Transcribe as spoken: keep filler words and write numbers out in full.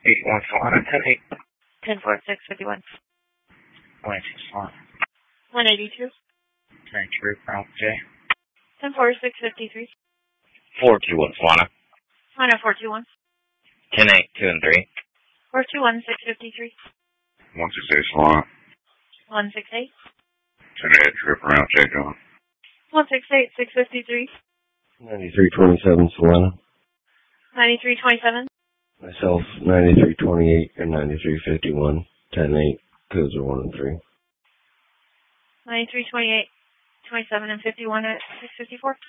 eight one Solana, ten eight. ten four six fifty-one. one eighty-six Solana. one eighty-two. ninety-three for Alpha J. ten four six fifty-three. four two one Solana. one oh four two one. ten eight, two and three. four two one six fifty-three. one sixty-eight Solana. one sixty-eight. ten eight, true for Alpha J, John. one sixty-eight six fifty-three. ninety-three twenty-seven Solana. ninety-three twenty-seven. Myself, ninety-three twenty-eight and ninety-three fifty-one. ten eight, codes are one and three. ninety-three twenty-eight twenty-seven and fifty-one at six fifty-four.